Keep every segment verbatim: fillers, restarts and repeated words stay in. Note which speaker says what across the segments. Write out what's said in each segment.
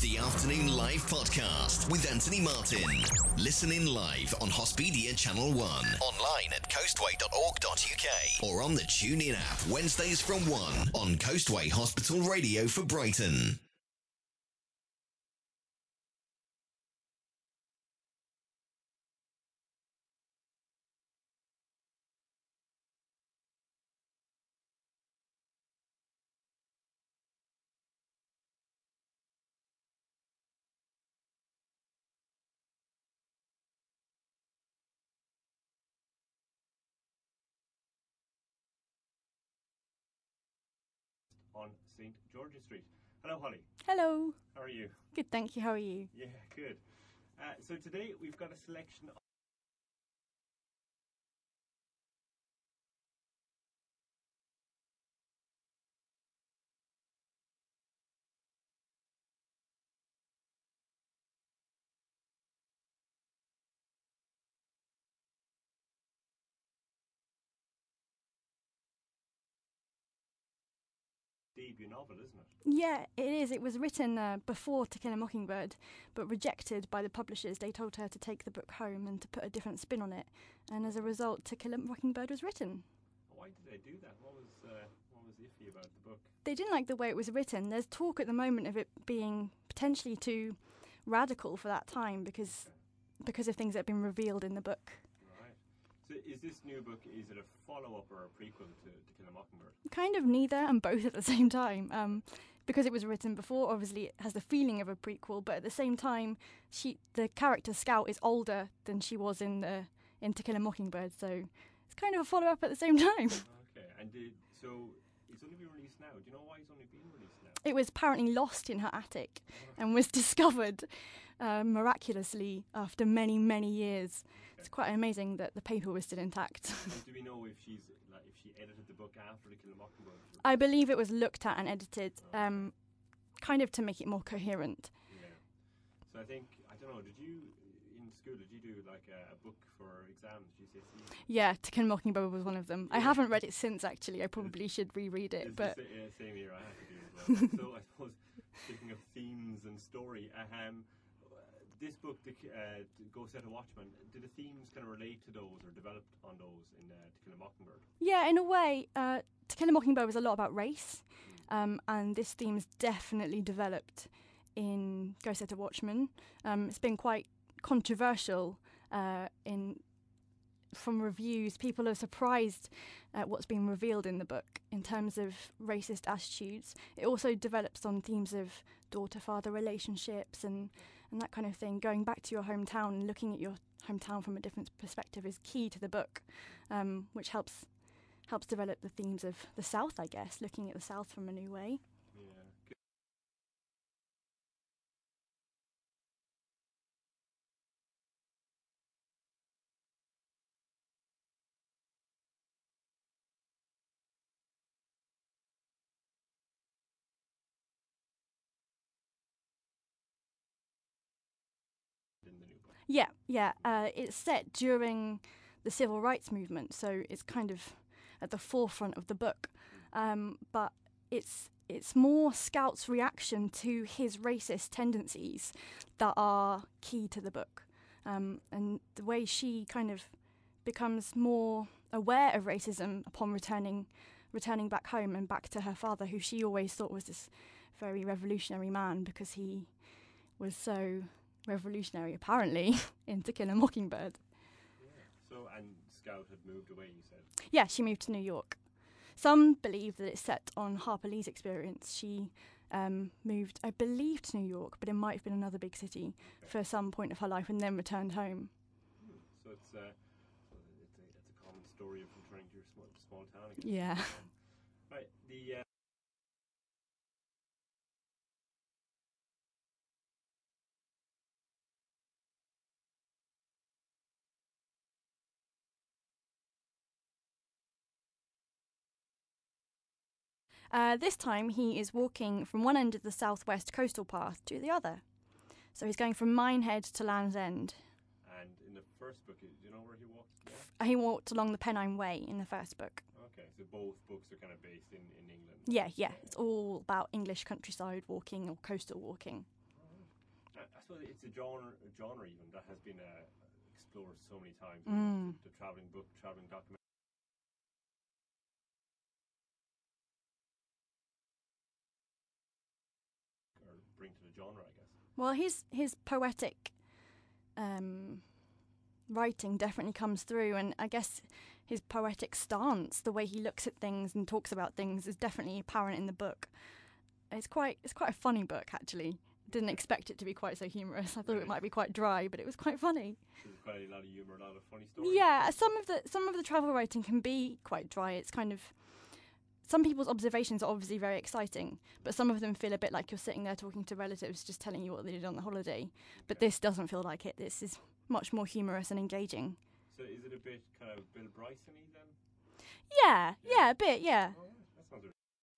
Speaker 1: The Afternoon Live Podcast with Anthony Martin. Listen in live on Hospedia Channel one. Online at coastway dot org dot uk. Or on the TuneIn app Wednesdays from one on Coastway Hospital Radio for Brighton.
Speaker 2: On Saint George's Street. Hello, Holly.
Speaker 3: Hello.
Speaker 2: How are you?
Speaker 3: Good, thank you. How are you?
Speaker 2: Yeah, good. Uh, so today we've got a selection of debut novel, isn't it?
Speaker 3: Yeah, it is. It was written uh, before To Kill a Mockingbird, but rejected by the publishers. They told her to take the book home and to put a different spin on it. And as a result, To Kill a Mockingbird was written.
Speaker 2: Why did they do that? What was uh, what was iffy about the book?
Speaker 3: They didn't like the way it was written. There's talk at the moment of it being potentially too radical for that time because because of things that have been revealed in the book.
Speaker 2: Right. So is this new book, is it a follow-up or a prequel to To Kill a Mockingbird?
Speaker 3: Kind of neither and both at the same time. Um, because it was written before, obviously it has the feeling of a prequel, but at the same time, she the character Scout is older than she was in the in To Kill a Mockingbird, so it's kind of a follow-up at the same time.
Speaker 2: Okay, and did, so it's only been released now. Do you know why it's only been released now?
Speaker 3: It was apparently lost in her attic and was discovered uh, miraculously after many, many years.
Speaker 2: Okay.
Speaker 3: It's quite amazing that the paper was still intact.
Speaker 2: And do we know if she's like if she edited the book after To Kill a Mockingbird?
Speaker 3: I believe it was looked at and edited, um, kind of to make it more coherent.
Speaker 2: Yeah. So I think, I don't know, did you, in school, did you do like a, a book for exams, G C S E?
Speaker 3: Yeah, To Kill a Mockingbird was one of them. I haven't read it since, actually. I probably should reread it,
Speaker 2: It's
Speaker 3: but
Speaker 2: the sa- yeah, same year I have to do as well. So I suppose, speaking of themes and story, um, this book, the, uh, Go Set a Watchman, did the themes kind of relate to those or developed on those in uh, To Kill a Mockingbird?
Speaker 3: yeah, in a way, uh, To Kill a Mockingbird was a lot about race, um, and this theme's definitely developed in Go Set a Watchman. Um, it's been quite controversial uh, in from reviews. People are surprised at what's been revealed in the book in terms of racist attitudes. It also develops on themes of daughter-father relationships and, and that kind of thing. Going back to your hometown and looking at your hometown from a different perspective is key to the book, um, which helps helps develop the themes of the South, I guess, looking at the South from a new way.
Speaker 2: Yeah. Good. In the new book.
Speaker 3: Yeah, yeah. Uh, it's set during the civil rights movement, so it's kind of at the forefront of the book. Um, but it's it's more Scout's reaction to his racist tendencies that are key to the book, um, and the way she kind of becomes more aware of racism upon returning returning back home and back to her father, who she always thought was this very revolutionary man because he was so revolutionary, apparently, in To Kill a Mockingbird.
Speaker 2: Yeah. So, and Scout had moved away, you said?
Speaker 3: Yeah, she moved to New York. Some believe that it's set on Harper Lee's experience. She um, moved, I believe, to New York, but it might have been another big city
Speaker 2: Okay.
Speaker 3: for some point of her life and then returned home.
Speaker 2: Hmm. So it's, uh, so it's, a, it's a common story of returning to your small, small town again.
Speaker 3: Yeah.
Speaker 2: Um, right, the... Uh,
Speaker 3: Uh, this time he is walking from one end of the southwest coastal path to the other. So he's going from Minehead to Land's End.
Speaker 2: and in the first book, do you know where he walked? Yeah?
Speaker 3: Uh, He walked along the Pennine Way in the first book.
Speaker 2: Okay, so both books are kind of based in, in England.
Speaker 3: Yeah, yeah. It's all about English countryside walking or coastal walking.
Speaker 2: Oh, I suppose it's a genre, a genre even that has been uh, explored so many times.
Speaker 3: Mm.
Speaker 2: The, the traveling book, traveling document. Or bring to the genre, I guess.
Speaker 3: Well, his his poetic um, writing definitely comes through, and I guess his poetic stance, the way he looks at things and talks about things, is definitely apparent in the book. It's quite it's quite a funny book, actually. Didn't expect it to be quite so humorous. I thought it might be quite dry, but it was quite funny.
Speaker 2: There's quite a lot of humour, a lot of funny stories.
Speaker 3: Yeah, some of the some of the travel writing can be quite dry. It's kind of some people's observations are obviously very exciting, but some of them feel a bit like you're sitting there talking to relatives, just telling you what they did on the holiday. But
Speaker 2: Okay.
Speaker 3: this doesn't feel like it. This is much more humorous and engaging.
Speaker 2: So is it a bit kind of Bill Bryson-y then?
Speaker 3: Yeah, yeah, a bit, yeah.
Speaker 2: Oh, that sounds.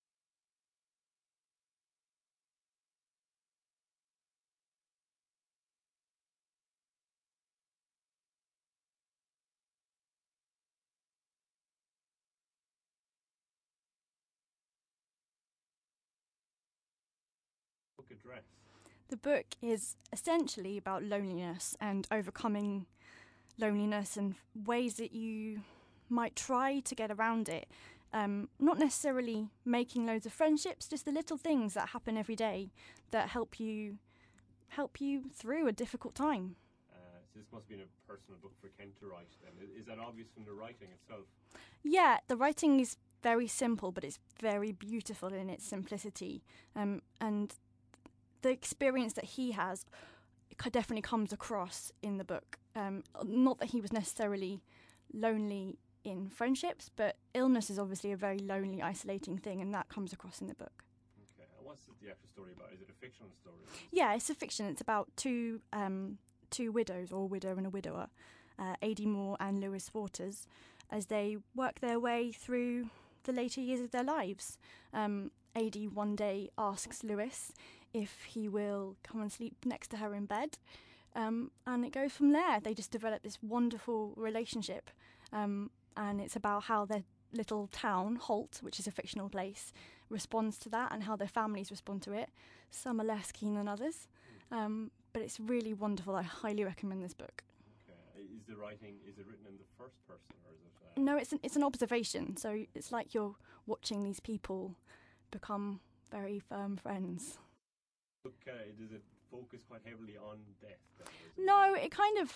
Speaker 2: Book address.
Speaker 3: The book is essentially about loneliness and overcoming loneliness and ways that you might try to get around it. Um, not necessarily making loads of friendships, just the little things that happen every day that help you help you through a difficult time.
Speaker 2: Uh, so this must have been a personal book for Ken to write then. Is, is that obvious from the writing itself?
Speaker 3: Yeah, the writing is very simple, but it's very beautiful in its simplicity. Um, and the experience that he has c- definitely comes across in the book. Um, not that he was necessarily lonely in friendships, but illness is obviously a very lonely, isolating thing, and that comes across in the book.
Speaker 2: Okay. And what's the actual story about? Is it a fictional story?
Speaker 3: Yeah, it's a fiction. It's about two um, two widows, or a widow and a widower, uh, Adie Moore and Lewis Waters, as they work their way through the later years of their lives. Um, Adie one day asks Lewis if he will come and sleep next to her in bed, um, and it goes from there. They just develop this wonderful relationship, um, and it's about how their little town, Holt, which is a fictional place, responds to that and how their families respond to it. Some are less keen than others, um, but it's really wonderful. I highly recommend this book.
Speaker 2: Okay. Is the writing, is it written in the first person or is it? Uh,
Speaker 3: No, it's an, it's an observation, so it's like you're watching these people become very firm friends.
Speaker 2: book, uh, does it focus quite heavily on death? Then, or is it
Speaker 3: No, it kind of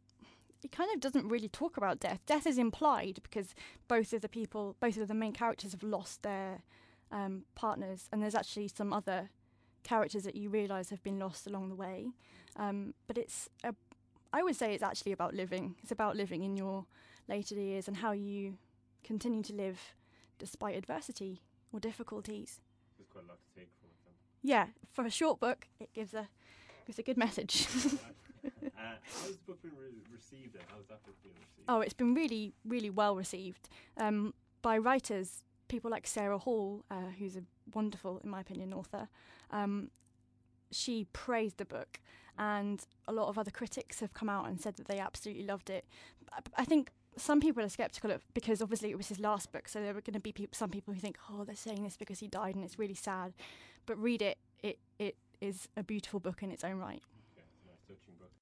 Speaker 3: it kind of doesn't really talk about death. Death is implied because both of the people, both of the main characters have lost their um, partners, and there's actually some other characters that you realise have been lost along the way. Um, but it's, a, I would say it's actually about living. It's about living in your later years and how you continue to live despite adversity or difficulties.
Speaker 2: There's quite a lot to take from it then.
Speaker 3: Yeah, for a short book, it gives a gives a good message.
Speaker 2: uh, how's the book been re- received then? How's that book been received?
Speaker 3: Oh, it's been really, really well received um, by writers, people like Sarah Hall, uh, who's a wonderful, in my opinion, author. Um, she praised the book, and a lot of other critics have come out and said that they absolutely loved it. I, I think some people are sceptical of, because obviously it was his last book, so there were going to be peop- some people who think, oh, they're saying this because he died and it's really sad. But read it, it, it is a beautiful book in its own right.
Speaker 2: Yeah, it's a nice touching book.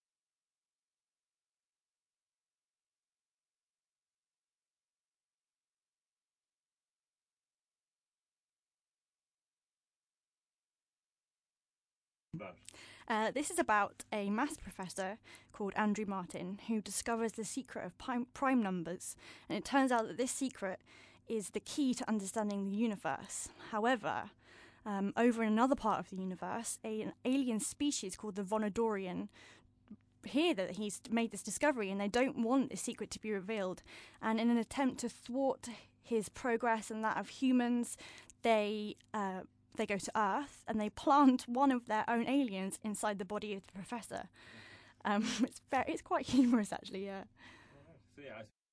Speaker 2: But
Speaker 3: Uh, this is about a maths professor called Andrew Martin who discovers the secret of prime, prime numbers. And it turns out that this secret is the key to understanding the universe. However, um, over in another part of the universe, a, an alien species called the Vonodorian hear that he's made this discovery, and they don't want this secret to be revealed. And in an attempt to thwart his progress and that of humans, they uh, they go to Earth and they plant one of their own aliens inside the body of the professor. Um, it's very, it's quite humorous, actually. Yeah.
Speaker 2: alright. So yeah, I s-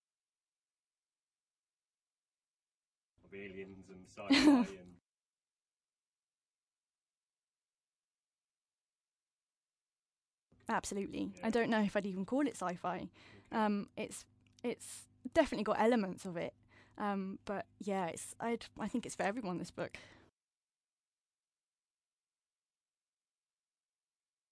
Speaker 2: of aliens and sci-fi and
Speaker 3: Absolutely.
Speaker 2: Yeah.
Speaker 3: I don't know if I'd even call it sci-fi. Um, it's it's definitely got elements of it. Um, but yeah, it's I'd, I think it's for everyone, this book.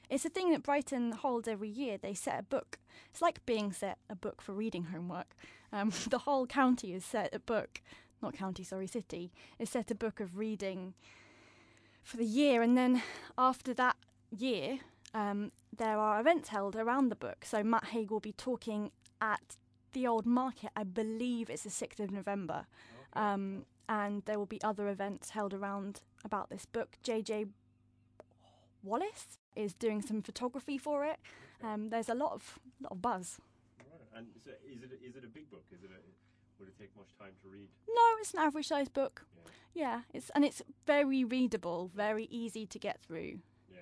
Speaker 3: It's a thing that Brighton holds every year. They set a book. It's like being set a book for reading homework. Um, the whole county is set a book, not county, sorry, city, is set a book of reading for the year. And then after that year, um, there are events held around the book. So Matt Haig will be talking at the Old Market. I believe it's the sixth of November.
Speaker 2: Okay.
Speaker 3: Um, and there will be other events held around about this book. J J Wallace is doing some photography for it. Um, there's a lot of lot of buzz.
Speaker 2: Right. And so is it is it a big book? Is it a, would it take much time to read?
Speaker 3: No, it's an average sized book.
Speaker 2: Yeah.
Speaker 3: Yeah, it's and it's very readable, very easy to get through.
Speaker 2: Yeah.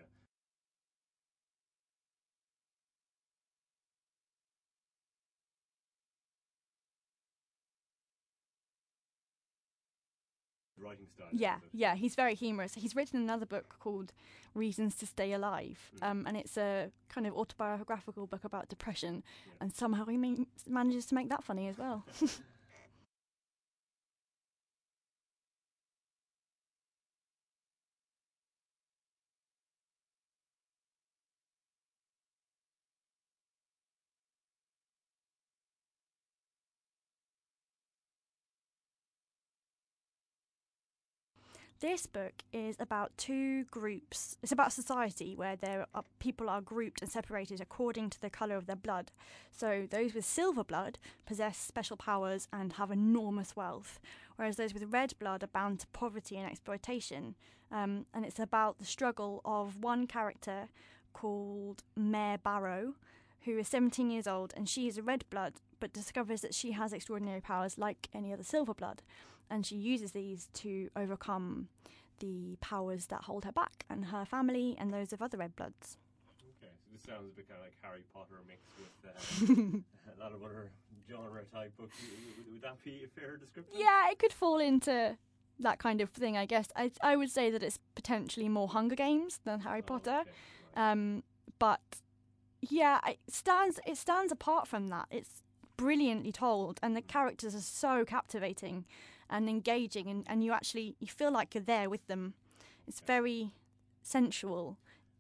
Speaker 2: Writing style.
Speaker 3: Yeah,
Speaker 2: is it?
Speaker 3: yeah, he's very humorous. He's written another book called Reasons to Stay Alive,
Speaker 2: Mm.
Speaker 3: um, and it's a kind of autobiographical book about depression,
Speaker 2: Yeah.
Speaker 3: and somehow he ma- manages to make that funny as well. This book is about two groups. It's about society where there are, people are grouped and separated according to the colour of their blood. So those with silver blood possess special powers and have enormous wealth, whereas those with red blood are bound to poverty and exploitation. Um, and it's about the struggle of one character called Mare Barrow, who is seventeen years old, and she is a red blood, but discovers that she has extraordinary powers like any other silver blood. And she uses these to overcome the powers that hold her back and her family and those of other red bloods.
Speaker 2: Okay, so this sounds a bit kind of like Harry Potter mixed with uh, a lot of other genre type books. Would, would that be a fair description?
Speaker 3: Yeah, it could fall into that kind of thing, I guess. I I would say that it's potentially more Hunger Games than Harry
Speaker 2: Oh,
Speaker 3: Potter.
Speaker 2: okay, right.
Speaker 3: Um, but yeah, it stands it stands apart from that. It's brilliantly told, and the characters are so captivating and engaging, and, and you actually you feel like you're there with them. It's very sensual.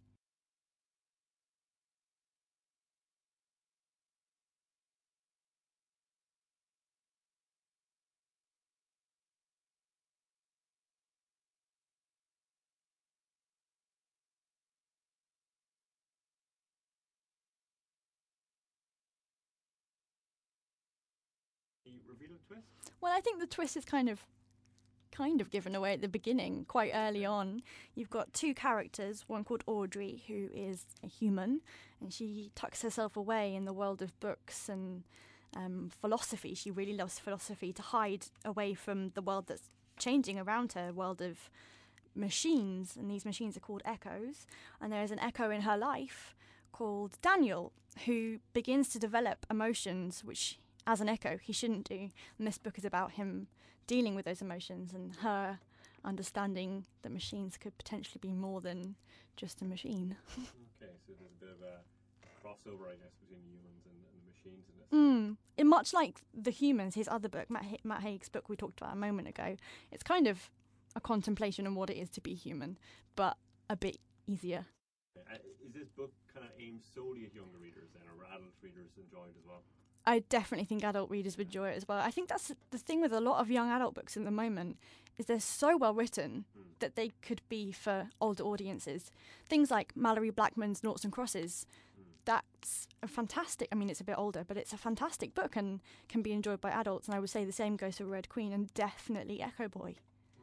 Speaker 2: Can you reveal a twist?
Speaker 3: Well, I think the twist is kind of kind of given away at the beginning, quite early on. You've got two characters, one called Audrey, who is a human, and she tucks herself away in the world of books and um, philosophy. She really loves philosophy, to hide away from the world that's changing around her, world of machines, and these machines are called echoes. And there is an echo in her life called Daniel, who begins to develop emotions which, as an echo, he shouldn't do. And this book is about him dealing with those emotions and her understanding that machines could potentially be more than just a machine.
Speaker 2: Okay, so there's a bit of a crossover, I guess, between the humans and, and the machines in this.
Speaker 3: Mm. And much like The Humans, his other book, Matt, ha- Matt Haig's book we talked about a moment ago, it's kind of a contemplation on what it is to be human, but a bit easier.
Speaker 2: Uh, is this book kind of aimed solely at younger readers then, or adult readers enjoy it as well?
Speaker 3: I definitely think adult readers would enjoy it as well. I think that's the thing with a lot of young adult books at the moment, is they're so well written
Speaker 2: Mm.
Speaker 3: that they could be for older audiences. Things like Mallory Blackman's Noughts and Crosses,
Speaker 2: Mm.
Speaker 3: that's a fantastic, I mean it's a bit older, but it's a fantastic book and can be enjoyed by adults, and I would say the same goes for Red Queen and definitely Echo Boy.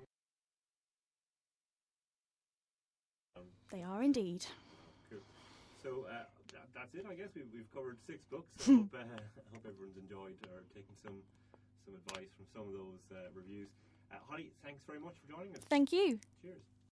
Speaker 2: Um,
Speaker 3: They are indeed.
Speaker 2: Cool. So uh, that, that's it, I guess. We've, we've covered six books. I hope, uh, I hope everyone's enjoyed or taken some some advice from some of those uh, reviews. Uh, Holly, thanks very much for joining us.
Speaker 3: Thank you.
Speaker 2: Cheers.